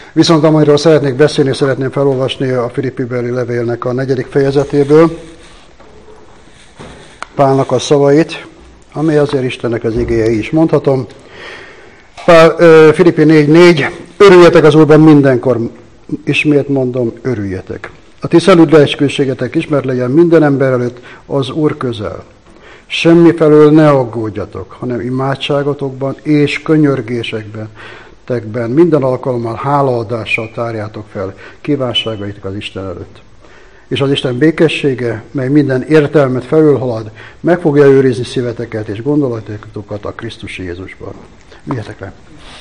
Viszont amiről szeretnék beszélni, szeretném felolvasni a Filippibeli levélnek a 4. fejezetéből Pálnak a szavait, amely azért Istennek az igéje is mondhatom. Filippi 4:4, örüljetek az Úrban mindenkor, ismét mondom, örüljetek. A ti szelüdleesküvségetek ismert legyen minden ember előtt az Úr közel. Semmifelől ne aggódjatok, hanem imádságotokban és könyörgésekben minden alkalommal hálaadással tárjátok fel kívánságaitok az Isten előtt. És az Isten békessége, mely minden értelmet felülhalad, meg fogja őrizni szíveteket és gondolatokat a Krisztus Jézusban. Üljetek le!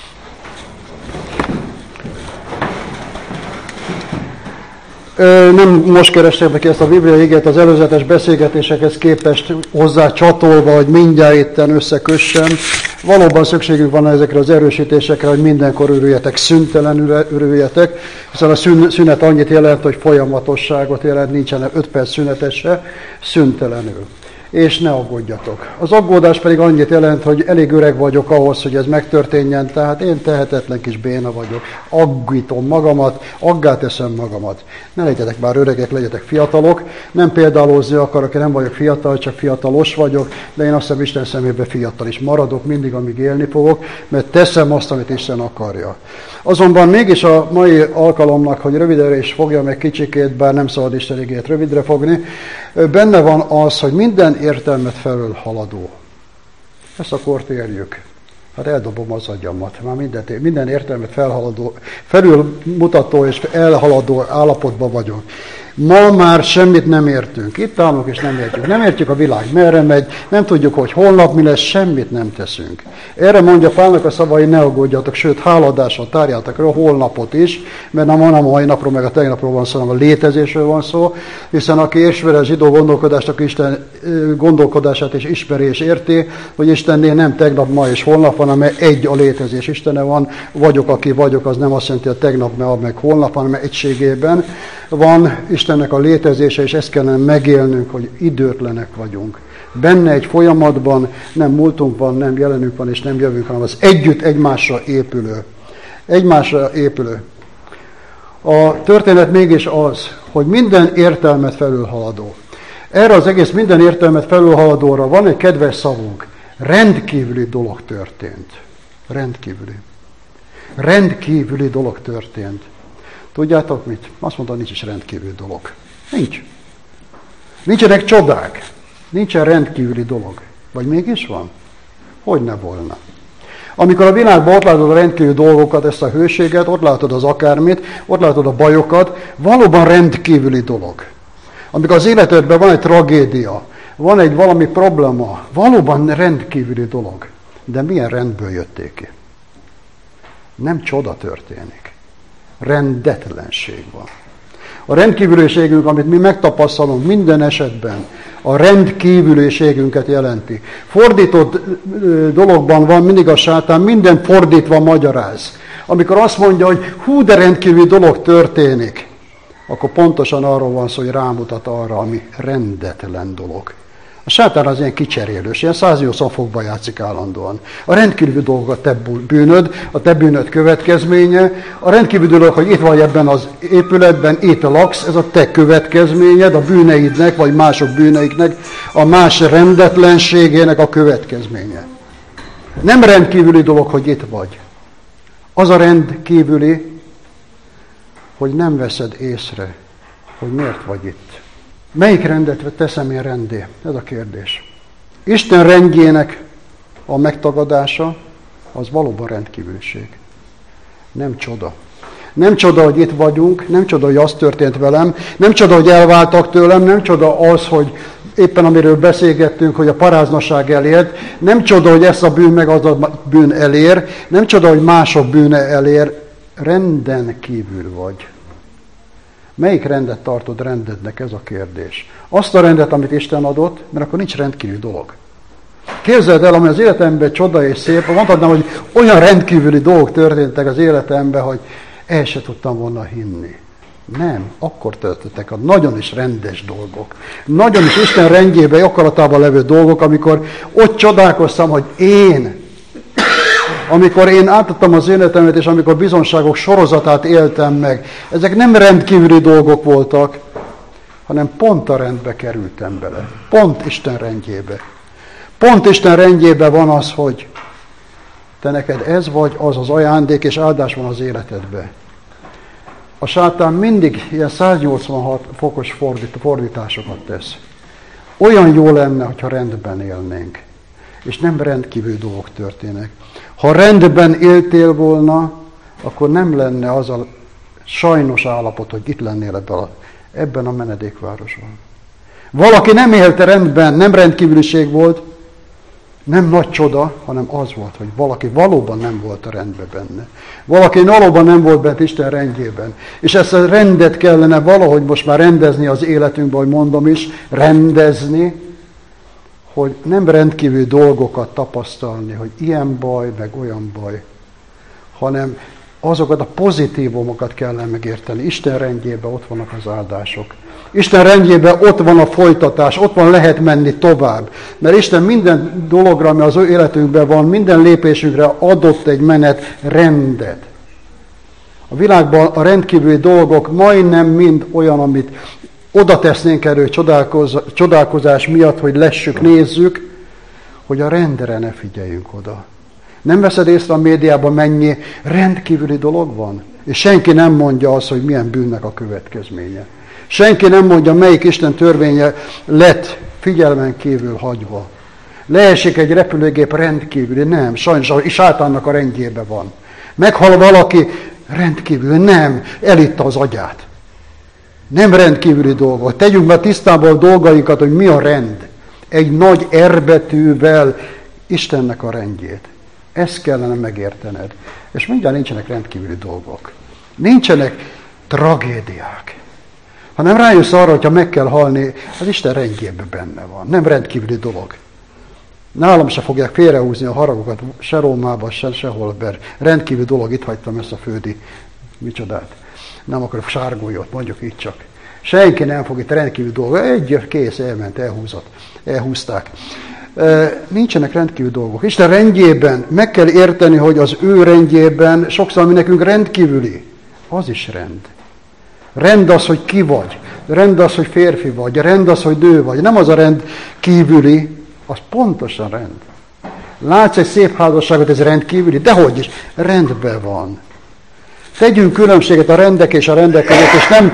Nem most kerestem ki ezt a Biblia igét az előzetes beszélgetésekhez képest hozzá csatolva, hogy mindjárt itten összekössem. Valóban szükségünk van ezekre az erősítésekre, hogy mindenkor örüljetek, szüntelenül örüljetek, hiszen a szünet annyit jelent, hogy folyamatosságot jelent, nincsen 5 perc szünetese, szüntelenül. És ne aggódjatok. Az aggódás pedig annyit jelent, hogy elég öreg vagyok ahhoz, hogy ez megtörténjen, tehát én tehetetlen kis béna vagyok. Aggítom magamat, aggá teszem magamat. Ne legyetek már öregek, legyetek fiatalok. Nem példálózni akarok, én nem vagyok fiatal, csak fiatalos vagyok, de én azt hiszem Isten szemében fiatal is maradok mindig, amíg élni fogok, mert teszem azt, amit Isten akarja. Azonban mégis a mai alkalomnak, hogy rövidre is fogjam egy kicsikét, bár nem szabad Isten igét rövidre fogni, benne van az, hogy minden értelmet felül haladó. Ezt a kort érjük. Hát eldobom az agyamat. Már minden értelmet felülmutató és elhaladó állapotban vagyok. Ma már semmit nem értünk. Itt állunk és nem értjük. Nem értjük a világ merre megy, nem tudjuk, hogy holnap mi lesz, semmit nem teszünk. Erre mondja Pálnak a szavai, ne aggódjatok, sőt háladással tárjátok a holnapot is, mert nem a mai napról, meg a tegnapról van szó, hanem a létezésről van szó, hiszen aki ismeri a zsidó gondolkodást, aki Isten gondolkodását és ismeri és érti, hogy Istennél nem tegnap, ma és holnap van, hanem egy a létezés Istene van, vagyok, aki vagyok, az nem azt jelenti, hogy tegnap, meg holnap, hanem egységében van Istennek a létezése, és ezt kellene megélnünk, hogy időtlenek vagyunk. Benne egy folyamatban nem múltunk van, nem jelenünk van, és nem jövünk, hanem az együtt egymásra épülő. Egymásra épülő. A történet mégis az, hogy minden értelmet felülhaladó. Erre az egész minden értelmet felülhaladóra van egy kedves szavunk. Rendkívüli dolog történt. Rendkívüli. Rendkívüli dolog történt. Tudjátok mit? Azt mondta, nincs is rendkívüli dolog. Nincs. Nincsenek csodák. Nincsen rendkívüli dolog. Vagy mégis van? Hogy ne volna? Amikor a világban ott látod a rendkívüli dolgokat, ezt a hőséget, ott látod az akármit, ott látod a bajokat, valóban rendkívüli dolog. Amikor az életedben van egy tragédia, van egy valami probléma, valóban rendkívüli dolog. De milyen rendből jötték ki? Nem csoda történik. Rendetlenség van. A rendkívüliségünk, amit mi megtapasztalunk minden esetben, a rendkívüliségünket jelenti. Fordított dologban van mindig a sátán, minden fordítva magyaráz. Amikor azt mondja, hogy hú, de rendkívüli dolog történik, akkor pontosan arról van szó, hogy rámutat arra, ami rendetlen dolog. A sátán az ilyen kicserélős, ilyen 180 fokban játszik állandóan. A rendkívüli dolog a te bűnöd, a te bűnöd következménye, a rendkívüli dolog, hogy itt vagy ebben az épületben, itt laksz, ez a te következményed, a bűneidnek, vagy mások bűneiknek, a más rendetlenségének a következménye. Nem rendkívüli dolog, hogy itt vagy. Az a rendkívüli, hogy nem veszed észre, hogy miért vagy itt. Melyik rendet teszem én rendé? Ez a kérdés. Isten rendjének a megtagadása az valóban rendkívüliség. Nem csoda. Nem csoda, hogy itt vagyunk, nem csoda, hogy az történt velem, nem csoda, hogy elváltak tőlem, nem csoda az, hogy éppen amiről beszélgettünk, hogy a paráznaság elért, nem csoda, hogy ez a bűn meg az a bűn elér, nem csoda, hogy mások bűne elér, renden kívül vagy. Melyik rendet tartod rendednek, ez a kérdés. Azt a rendet, amit Isten adott, mert akkor nincs rendkívüli dolog. Képzeld el, ami az életemben csoda és szép, mondhatnám, hogy olyan rendkívüli dolgok történtek az életemben, hogy el se tudtam volna hinni. Nem, akkor történtek a nagyon is rendes dolgok. Nagyon is Isten rendjében, akaratában levő dolgok, amikor ott csodálkoztam, hogy én amikor én átadtam az életemet, és amikor bizonságok sorozatát éltem meg, ezek nem rendkívüli dolgok voltak, hanem pont a rendbe kerültem bele. Pont Isten rendjébe. Pont Isten rendjébe van az, hogy te neked ez vagy az az ajándék, és áldás van az életedbe. A sátán mindig ilyen 186 fokos fordításokat tesz. Olyan jó lenne, hogyha rendben élnénk, és nem rendkívül dolgok történnek. Ha rendben éltél volna, akkor nem lenne az a sajnos állapot, hogy itt lennél ebben a menedékvárosban. Valaki nem élte rendben, nem rendkívüliség volt, nem nagy csoda, hanem az volt, hogy valaki valóban nem volt a rendben benne. Valaki valóban nem volt bent Isten rendjében. És ezt a rendet kellene valahogy most már rendezni az életünkben, hogy mondom is, rendezni, hogy nem rendkívül dolgokat tapasztalni, hogy ilyen baj, meg olyan baj, hanem azokat a pozitívumokat kellene megérteni. Isten rendjében ott vannak az áldások. Isten rendjében ott van a folytatás, ott van lehet menni tovább. Mert Isten minden dologra, ami az ő életünkben van, minden lépésünkre adott egy menet rendet. A világban a rendkívüli dolgok majdnem mind olyan, amit oda tesznénk elő csodálkozás miatt, hogy lessük, nézzük, hogy a rendre ne figyeljünk oda. Nem veszed észre a médiában, mennyi rendkívüli dolog van? És senki nem mondja azt, hogy milyen bűnnek a következménye. Senki nem mondja, melyik Isten törvénye lett figyelmen kívül hagyva. Leesik egy repülőgép rendkívüli, nem, sajnos a sátánnak a rendjében van. Meghal valaki, rendkívüli, nem, elitta az agyát. Nem rendkívüli dolgok. Tegyünk be tisztába a dolgainkat, hogy mi a rend. Egy nagy erbetűvel Istennek a rendjét. Ezt kellene megértened. És mindjárt nincsenek rendkívüli dolgok. Nincsenek tragédiák. Ha nem rájössz arra, hogyha meg kell halni, az Isten rendjében benne van. Nem rendkívüli dolog. Nálam se fogják félrehúzni a haragokat, se Rómában, sehol, mert rendkívüli dolog, itt hagytam ezt a földi micsodát. Nem akarok sárgólyot, mondjuk így csak. Senki nem fog itt rendkívüli dolgok. Egy kész, elment, elhúzták. Nincsenek rendkívüli dolgok. Isten rendjében meg kell érteni, hogy az ő rendjében sokszor, ami nekünk rendkívüli, az is rend. Rend az, hogy ki vagy. Rend az, hogy férfi vagy. Rend az, hogy nő vagy. Nem az a rend kívüli, az pontosan rend. Látsz egy szép házasságot, ez rendkívüli? Dehogy is. Rendben van. Tegyünk különbséget a rendek és a rendek között, és nem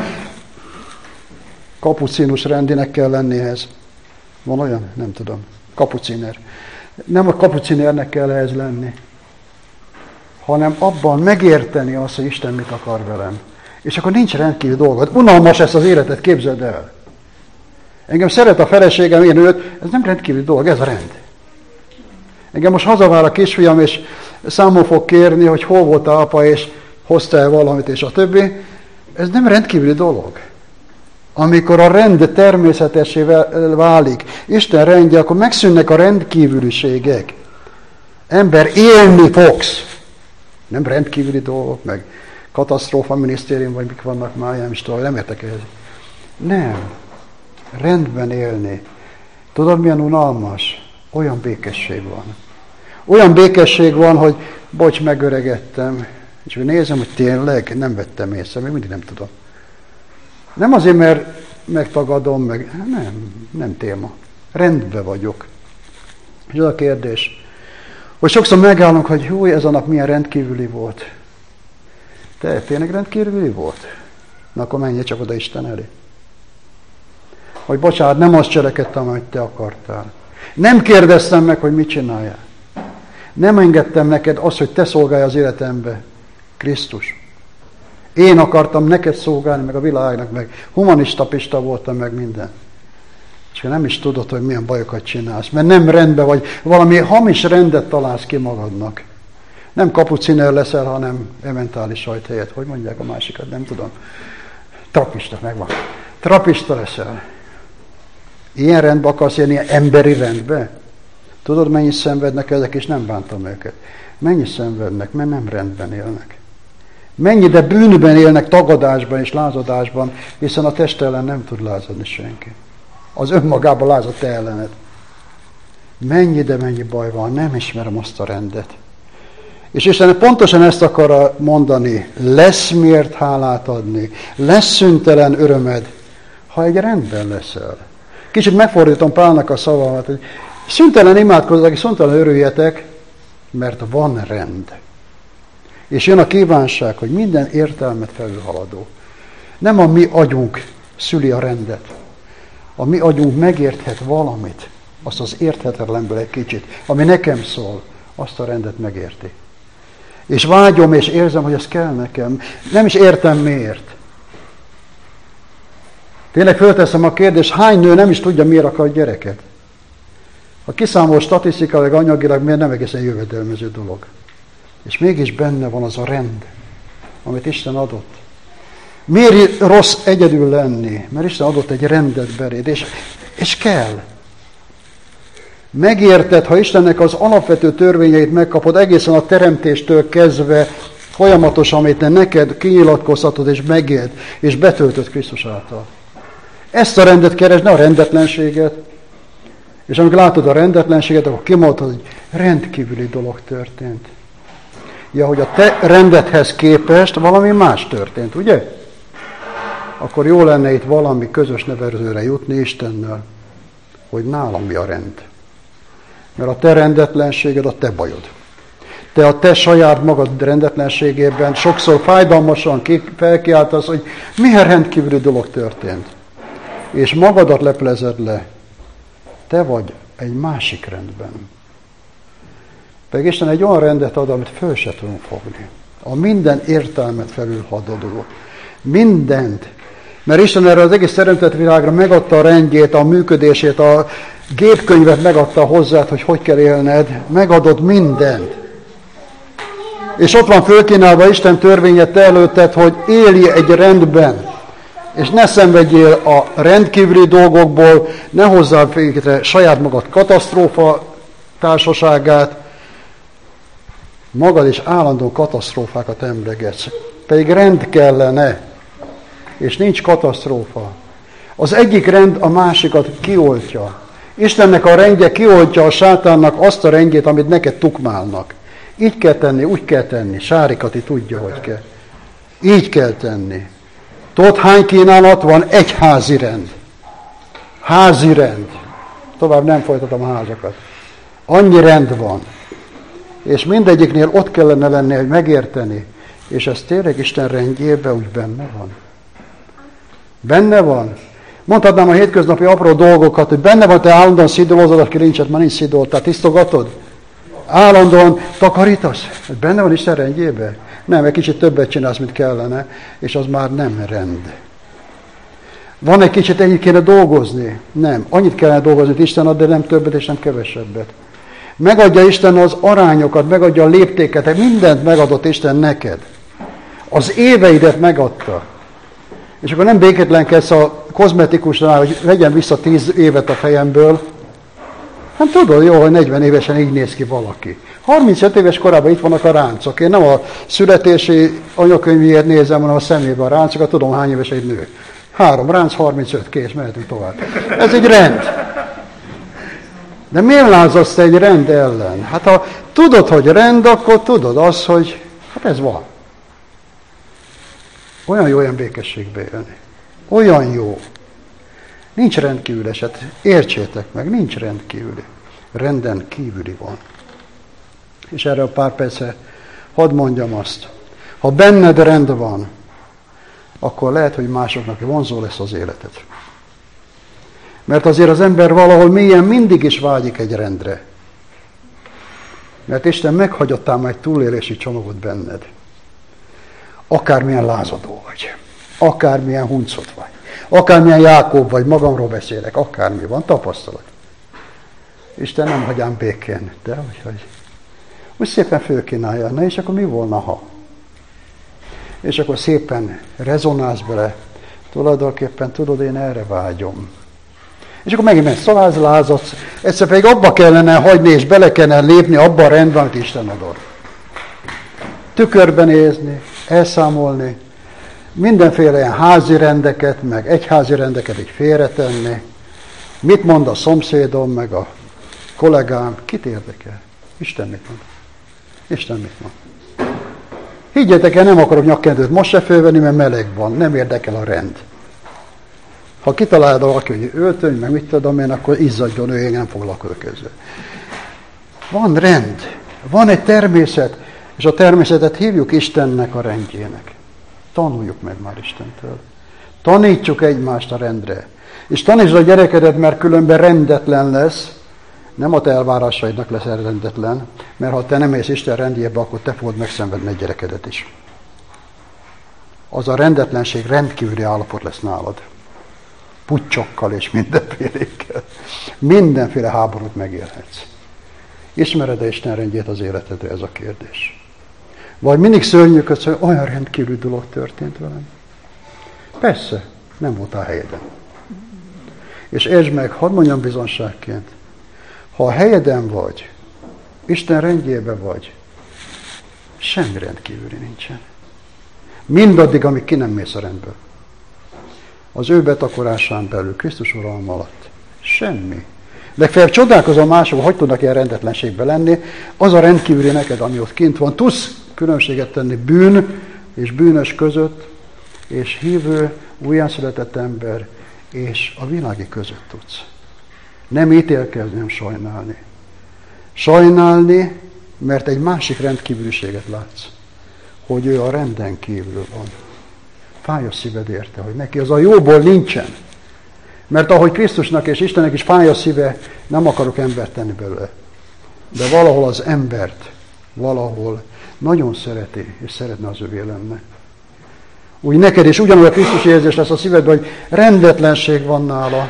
kapucinus rendinek kell lenni ehhez. Van olyan? Nem tudom. Kapuciner. Nem a kapucinernek kell ehhez lenni, hanem abban megérteni azt, hogy Isten mit akar velem. És akkor nincs rendkívül dolgod. Unalmas ezt az életet, képzeld el. Engem szeret a feleségem, én őt, ez nem rendkívül dolog, ez a rend. Engem most hazavár a kisfiam, és számon fog kérni, hogy hol volt a apa, és hozta el valamit, és a többi. Ez nem rendkívüli dolog. Amikor a rend természetessé válik, Isten rendje, akkor megszűnnek a rendkívüliségek. Ember, élni fogsz. Nem rendkívüli dolgok, meg katasztrófa minisztérium, vagy mik vannak már, nem is tudom, nem értek ehhez. Nem. Rendben élni. Tudod, milyen unalmas? Olyan békesség van. Olyan békesség van, hogy bocs, megöregettem. És hogy nézem, hogy tényleg nem vettem észre, még mindig nem tudom. Nem azért, mert megtagadom, meg nem téma. Rendben vagyok. És az a kérdés, hogy sokszor megállunk, hogy jó, ez a nap milyen rendkívüli volt. Te tényleg rendkívüli volt? Na akkor menjél csak oda Isten elé. Hogy bocsánat, nem azt cselekedtem, amit te akartál. Nem kérdeztem meg, hogy mit csináljál. Nem engedtem neked azt, hogy te szolgálj az életembe. Krisztus. Én akartam neked szolgálni, meg a világnak, meg humanista pista voltam, meg minden. És nem is tudod, hogy milyen bajokat csinálsz, mert nem rendben vagy, valami hamis rendet találsz ki magadnak. Nem kapuciner leszel, hanem ementális sajt helyett. Hogy mondják a másikat, nem tudom. Trapista, megvan. Trapista leszel. Ilyen rendbe akarsz élni, ilyen emberi rendbe? Tudod, mennyit szenvednek ezek, és nem bántam őket. Mennyit szenvednek, mert nem rendben élnek. Mennyi, de bűnben élnek, tagadásban és lázadásban, hiszen a test ellen nem tud lázadni senki. Az önmagában lázad te ellened. Mennyi, de mennyi baj van, nem ismerem azt a rendet. És Isten pontosan ezt akar mondani, lesz miért hálát adni, lesz szüntelen örömed, ha egy rendben leszel. Kicsit megfordítom Pálnak a szavamat, hogy szüntelen imádkozzatok, és szüntelen örüljetek, mert van rend. És jön a kívánság, hogy minden értelmet felülhaladó. Nem a mi agyunk szüli a rendet. A mi agyunk megérthet valamit, azt az érthetetlenből egy kicsit, ami nekem szól, azt a rendet megérti. És vágyom, és érzem, hogy ez kell nekem. Nem is értem miért. Tényleg fölteszem a kérdést, hány nő nem is tudja, miért akar gyereket? Ha kiszámol statisztikailag, anyagilag, miért nem egészen jövedelmező dolog. És mégis benne van az a rend, amit Isten adott. Miért rossz egyedül lenni? Mert Isten adott egy rendet beléd, és kell. Megérted, ha Istennek az alapvető törvényeit megkapod, egészen a teremtéstől kezdve folyamatosan, amit te neked kinyilatkoztatod és megélt, és betöltött Krisztus által. Ezt a rendet keresd, ne a rendetlenséget. És amikor látod a rendetlenséget, akkor kimondod, hogy rendkívüli dolog történt. Ja, hogy a te rendethez képest valami más történt, ugye? Akkor jó lenne itt valami közös nevezőre jutni Istennel, hogy nálam mi a rend. Mert a te rendetlenséged a te bajod. Te a te saját magad rendetlenségében sokszor fájdalmasan felkiáltasz, hogy milyen rendkívüli dolog történt. És magadat leplezed le. Te vagy egy másik rendben. Pedig Isten egy olyan rendet ad, amit föl se tudunk fogni. A minden értelmet felülhaladó. Mindent. Mert Isten erre az egész teremtett világra megadta a rendjét, a működését, a gépkönyvet megadta hozzád, hogy kell élned. Megadod mindent. És ott van fölkínálva Isten törvénye te előtted, hogy élj egy rendben. És ne szenvedjél a rendkívüli dolgokból, ne hozzál végre saját magad katasztrófa társaságát, magad is állandó katasztrófákat emlegetsz. Pedig rend kellene, és nincs katasztrófa. Az egyik rend a másikat kioltja. Istennek a rendje kioltja a sátánnak azt a rendjét, amit neked tukmálnak. Így kell tenni, úgy kell tenni. Sárikati tudja, hogy kell. Így kell tenni. Tudod, hány kínálat van? Egy házi rend. Házi rend. Tovább nem folytatom a házakat. Annyi rend van. És mindegyiknél ott kellene lenni, hogy megérteni. És ez tényleg Isten rendjében úgy benne van. Benne van. Mondhatnám a hétköznapi apró dolgokat, hogy benne van, te állandóan szidolozod a kilincset, már nincs szidol, tehát tisztogatod. Állandóan takarítasz. Benne van Isten rendjében. Nem, egy kicsit többet csinálsz, mint kellene, és az már nem rend. Van egy kicsit, ennyit kéne dolgozni. Nem, annyit kellene dolgozni, hogy Isten ad, de nem többet és nem kevesebbet. Megadja Isten az arányokat, megadja a léptéket, mindent megadott Isten neked. Az éveidet megadta. És akkor nem békétlenkedsz a kozmetikusnál, hogy vegyen vissza 10 évet a fejemből. Hát tudod jó, hogy 40 évesen így néz ki valaki. 35 éves korában itt vannak a ráncok. Én nem a születési anyakönyvéért nézem, hanem a szemébe a ráncokat, tudom hány éves egy nő. 3 ránc, 35, kész, mehetünk tovább. Ez egy rend. De miért lázadsz te egy rend ellen? Hát ha tudod, hogy rend, akkor tudod azt, hogy hát ez van. Olyan jó olyan békességbe élni. Olyan jó. Nincs rendkívüli eset. Értsétek meg, nincs rendkívüli. Renden kívüli van. És erre a pár percre hadd mondjam azt. Ha benned rend van, akkor lehet, hogy másoknak vonzó lesz az életed. Mert azért az ember valahol mélyen mindig is vágyik egy rendre. Mert Isten meghagyott ám egy túlélési csomagot benned. Akármilyen lázadó vagy, akármilyen huncut vagy, akármilyen Jákob vagy, magamról beszélek, akármi van, tapasztalat. Isten nem hagy ám békén, de hogy úgy szépen fölkínálja, na és akkor mi volna, ha? És akkor szépen rezonálsz bele, tulajdonképpen tudod, én erre vágyom. És akkor megint mensz, lázadsz, egyszer pedig abba kellene hagyni, és bele kellene lépni abba a rendben, amit Isten adott. Tükörben nézni, elszámolni, mindenféle ilyen házi rendeket, meg egyházi rendeket így félretenni. Mit mond a szomszédom, meg a kollégám, kit érdekel? Isten mit mond? Isten mit mond? Higgyetek el, nem akarok nyakkendőt most se fölvenni, mert meleg van, nem érdekel a rend. Ha kitalálod valaki, hogy öltöny, meg mit tudom én, akkor izzadjon ő, én nem foglalkozok ezzel. Van rend, van egy természet, és a természetet hívjuk Istennek a rendjének. Tanuljuk meg már Istentől. Tanítsuk egymást a rendre. És tanítsd a gyerekedet, mert különben rendetlen lesz, nem a te elvárásaidnak lesz rendetlen, mert ha te nem élsz Isten rendjébe, akkor te fogod megszenvedni egy gyerekedet is. Az a rendetlenség rendkívüli állapot lesz nálad. Puccsokkal és mindenfélékkel. Mindenféle háborút megélhetsz. Ismered-e Isten rendjét az életedre, ez a kérdés? Vagy mindig szörnyűködsz, hogy olyan rendkívüli dolog történt velem? Persze, nem voltál helyeden. És értsd meg, hadd mondjam bizonságként, ha a helyeden vagy, Isten rendjében vagy, semmi rendkívüli nincsen. Mindaddig, amíg ki nem mész a rendből. Az ő betakorásán belül, Krisztus uralma alatt. Semmi. Legfeljebb csodálkozom mások, hogy tudnak ilyen rendetlenségben lenni. Az a rendkívüli neked, ami ott kint van. Tudsz különbséget tenni bűn és bűnös között, és hívő, újjászületett ember, és a világi között tudsz. Nem ítélkezni, nem sajnálni. Sajnálni, mert egy másik rendkívüliséget látsz. Hogy ő a renden kívül van. Fáj a szíved érte, hogy neki az a jóból nincsen. Mert ahogy Krisztusnak és Istennek is fáj a szíve, nem akarok embert tenni belőle. De valahol az embert, valahol nagyon szereti, és szeretne az övé lenne. Úgy neked is ugyanúgy a Krisztus érzés lesz a szívedben, hogy rendetlenség van nála,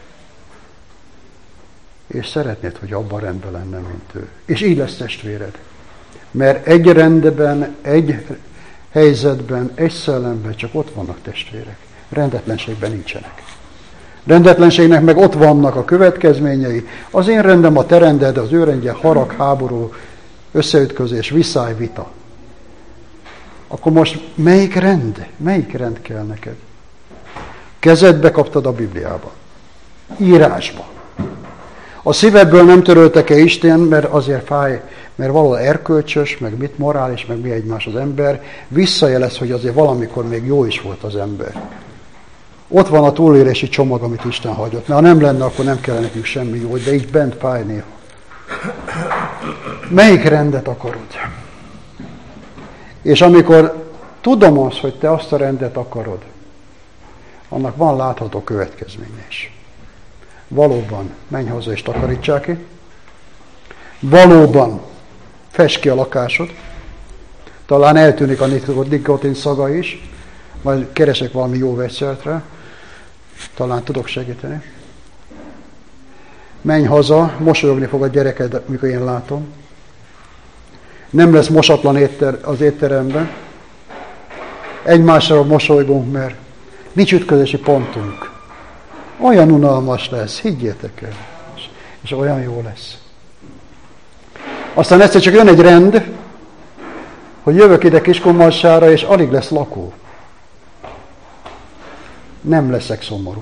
és szeretnéd, hogy abban rendben lenne, mint ő. És így lesz testvéred. Mert egy rendben, egy helyzetben, egy szellemben csak ott vannak testvérek. Rendetlenségben nincsenek. Rendetlenségnek meg ott vannak a következményei. Az én rendem, a te rended, az ő rendje, harag, háború, összeütközés, viszály, vita. Akkor most melyik rend? Melyik rend kell neked? Kezedbe kaptad a Bibliába. Írásba. A szívedből nem töröltek-e Isten, mert azért fáj, mert valahol erkölcsös, meg mit morális, meg mi egymás az ember, visszajelez, hogy azért valamikor még jó is volt az ember. Ott van a túlélési csomag, amit Isten hagyott. Mert ha nem lenne, akkor nem kellene nekünk semmi jó, de így bent fáj néha. Melyik rendet akarod? És amikor tudom azt, hogy te azt a rendet akarod, annak van látható következménye is. Valóban menj haza és takarítsák ki. Valóban fest ki a lakásod. Talán eltűnik a nikotin szaga is. Majd keresek valami jó vegyszert rá. Talán tudok segíteni. Menj haza, mosolyogni fog a gyereked, mikor én látom. Nem lesz mosatlan az étteremben. Egymásra mosolygunk, mert nincs ütközési pontunk. Olyan unalmas lesz, higgyétek el. És olyan jó lesz. Aztán egyszer csak jön egy rend, hogy jövök ide Kiskunmalsára, és alig lesz lakó. Nem leszek szomorú.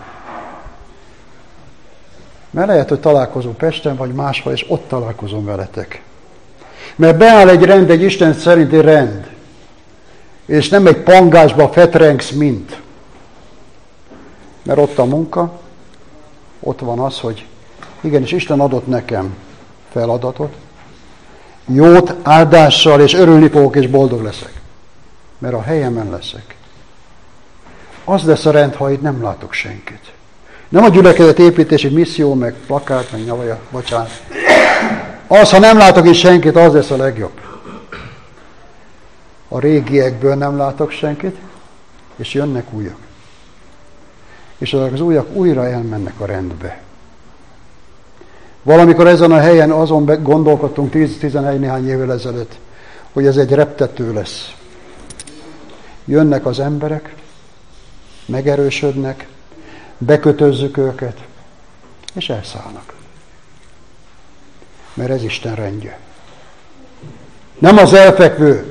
Mert lehet, hogy találkozunk Pesten, vagy máshol, és ott találkozom veletek. Mert beáll egy rend, egy Isten szerinti rend. És nem egy pangásba fetrengsz, mint. Mert ott a munka, ott van az, hogy igenis Isten adott nekem feladatot, jót, áldással, és örülni fogok, és boldog leszek. Mert a helyemen leszek. Az lesz a rend, ha itt nem látok senkit. Nem a gyülekezet építési misszió, meg plakát, meg nyavaja, bocsánat. Az, ha nem látok itt senkit, az lesz a legjobb. A régiekből nem látok senkit, és jönnek újak. És azok az újak újra elmennek a rendbe. Valamikor ezen a helyen azon gondolkodtunk 10-11 néhány évvel ezelőtt, hogy ez egy reptető lesz. Jönnek az emberek, megerősödnek, bekötözzük őket, és elszállnak. Mert ez Isten rendje. Nem az elfekvő.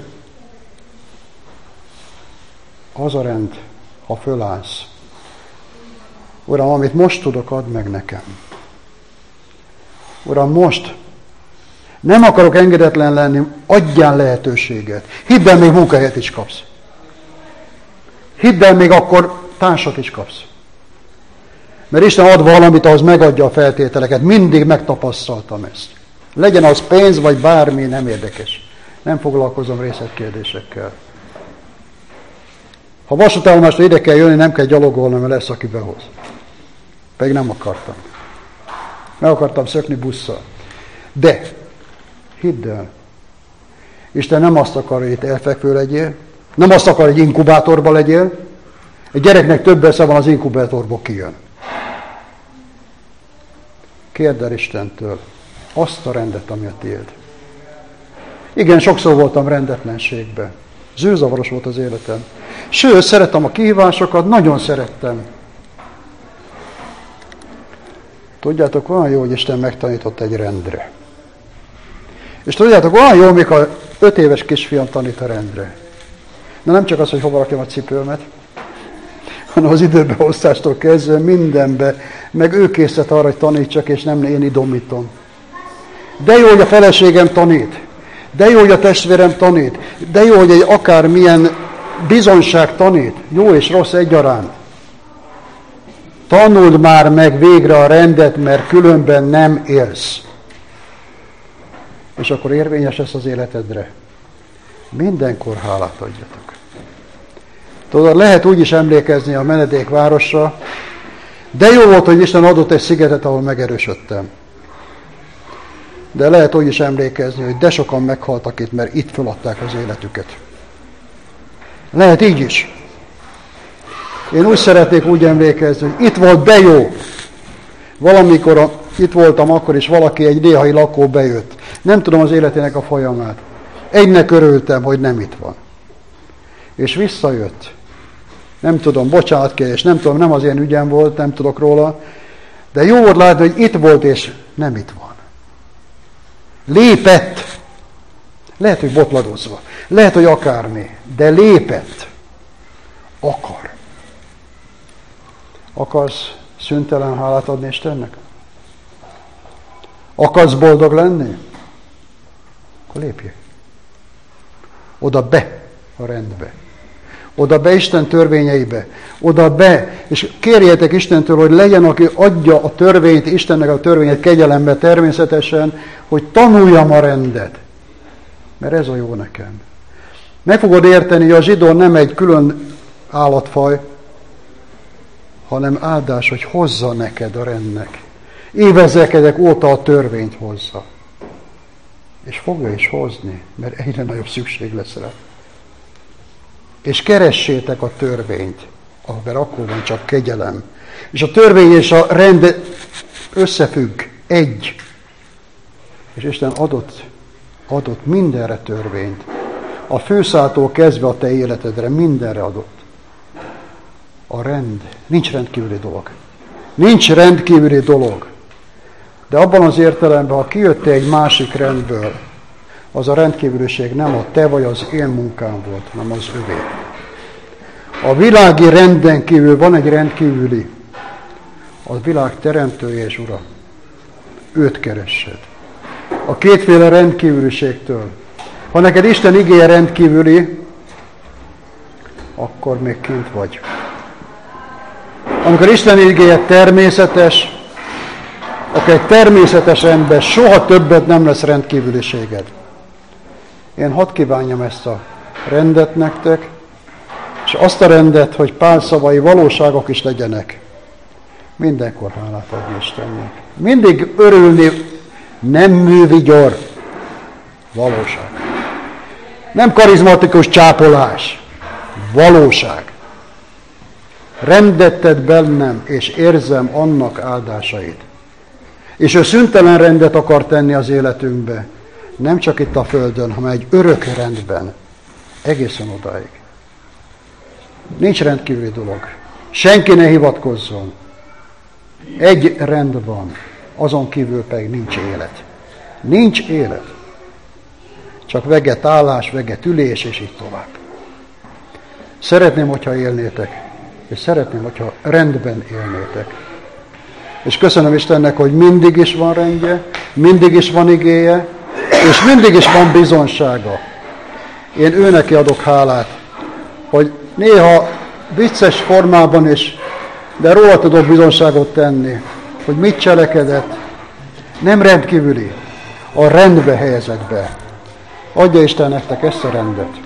Az a rend, ha fölállsz. Uram, amit most tudok, add meg nekem. Uram, most Nem akarok engedetlen lenni, adjál lehetőséget. Hidd el, még munkahelyet is kapsz. Hidd el, még akkor társat is kapsz. Mert Isten ad valamit, ahhoz megadja a feltételeket. Mindig megtapasztaltam ezt. Legyen az pénz, vagy bármi, nem érdekes. Nem foglalkozom részletkérdésekkel. Ha vasútállomásra ide kell jönni, nem kell gyalogolnom, mert lesz, aki behoz. Pedig nem akartam. Meg akartam szökni busszal. De, hidd el, Isten nem azt akar, hogy itt elfekvő legyél, nem azt akar, hogy inkubátorba legyél. Egy gyereknek több esze van, az inkubátorból kijön. Kérd el Istentől azt a rendet, ami a tiéd. Igen, sokszor voltam rendetlenségben. Zűrzavaros volt az életem. Sőt, szerettem a kihívásokat, nagyon szerettem. Tudjátok, olyan jó, hogy Isten megtanított egy rendre. És tudjátok, olyan jó, mikor 5 éves kisfiam tanít a rendre. De nem csak az, hogy hova rakjam a cipőmet, hanem az időbeosztástól kezdve mindenbe, meg ő készít arra, hogy tanítsak, és nem én idomítom. De jó, hogy a feleségem tanít. De jó, hogy a testvérem tanít. De jó, hogy egy akármilyen bizonyság tanít. Jó és rossz egyaránt. Tanuld már meg végre a rendet, mert különben nem élsz. És akkor érvényes lesz az életedre. Mindenkor hálát adjatok. Tudod, lehet úgy is emlékezni a menedékvárosra, de jó volt, hogy Isten adott egy szigetet, ahol megerősödtem. De lehet úgy is emlékezni, hogy de sokan meghaltak itt, mert itt feladták az életüket. Lehet így is. Én úgy szeretnék úgy emlékezni, hogy itt volt de jó. Valamikor itt voltam akkor is, valaki, egy néhai lakó bejött. Nem tudom az életének a folyamát. Egynek örültem, hogy nem itt van. És visszajött. Nem tudom, bocsánat kérés, nem tudom, nem az én ügyem volt, nem tudok róla. De jó volt látni, hogy itt volt, és nem itt van. Lépett. Lehet, hogy botladozva. Lehet, hogy akármi. De lépett. Akar. Akarsz szüntelen hálát adni Istennek? Akarsz boldog lenni? Akkor lépjél. Oda be a rendbe. Oda be Isten törvényeibe. Oda be. És kérjétek Istentől, hogy legyen, aki adja a törvényt, Istennek a törvényet kegyelembe természetesen, hogy tanuljam a rendet. Mert ez a jó nekem. Meg fogod érteni, hogy a zsidó nem egy külön állatfaj, hanem áldás, hogy hozza neked a rendnek. Évezrekedek óta a törvényt hozza. És fogja is hozni, mert egyre nagyobb szükség lesz rá. És keressétek a törvényt, mert akkor van csak kegyelem. És a törvény és a rend összefügg, egy. És Isten adott mindenre törvényt. A főszától kezdve a te életedre mindenre adott. A rend. Nincs rendkívüli dolog. Nincs rendkívüli dolog. De abban az értelemben, ha kijöttél egy másik rendből, az a rendkívüliség nem a te vagy az én munkám volt, hanem az övé. A világi renden kívül van egy rendkívüli. A világ teremtője és ura. Őt keressed. A kétféle rendkívüliségtől. Ha neked Isten igéje rendkívüli, akkor még kint vagy. Amikor Isten igéje természetes, akkor egy természetes rendben soha többet nem lesz rendkívüliséged. Én hadd kívánjam ezt a rendet nektek, és azt a rendet, hogy Pál szavai valóságok is legyenek. Mindenkor hálát adni Istennek. Mindig örülni, nem művigyor. Valóság. Nem karizmatikus csápolás. Valóság. Rendet tett bennem, és érzem annak áldásait. És ő szüntelen rendet akar tenni az életünkbe. Nem csak itt a földön, hanem egy örök rendben. Egészen odáig. Nincs rendkívüli dolog. Senki ne hivatkozzon. Egy rend van. Azon kívül pedig nincs élet. Nincs élet. Csak vegetálás, vegetülés, és így tovább. Szeretném, hogyha élnétek. És szeretném, hogyha rendben élnétek. És köszönöm Istennek, hogy mindig is van rendje, mindig is van igéje, És mindig is van bizonsága. Én őneki adok hálát, hogy néha vicces formában is, de róla tudok bizonságot tenni, hogy mit cselekedett. Nem rendkívüli, a rendbe helyezett be. Adja Isten nektek ezt a rendet.